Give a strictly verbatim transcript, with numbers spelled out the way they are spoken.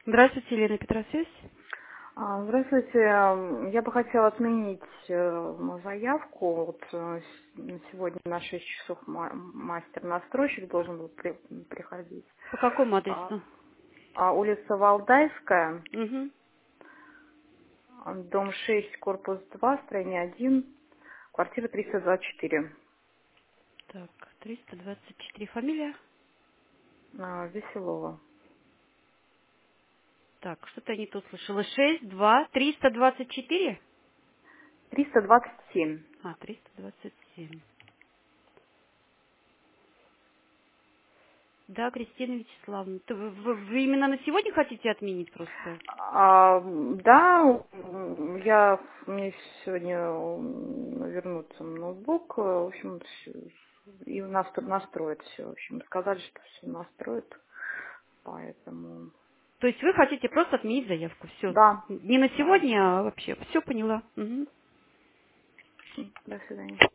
Здравствуйте, Елена Петросвязь. А, Здравствуйте. М, Я бы хотела отменить э, мою заявку. Вот э, с- на сегодня на шесть часов ма- мастер-настройщик должен был при- приходить. По какому А, адресу? а улица Валдайская, Угу. а, дом шесть, корпус два, строение один, квартира триста двадцать четыре. Так, триста двадцать четыре. Фамилия? а, Веселова. Так, что-то я не то слышала. шесть, два, триста двадцать четыре? триста двадцать семь. А, триста двадцать семь. Да, Кристина Вячеславовна. То Вы, вы- вы именно на сегодня хотите отменить просто? А, да, м, я мне сегодня м, вернуться ноутбук, э, в общем, всё, и нас- настроят все. В общем, сказали, что все настроят, поэтому То есть вы хотите просто отменить заявку? Все. да, Не на да. сегодня, а вообще. Все поняла. Мгм. До свидания.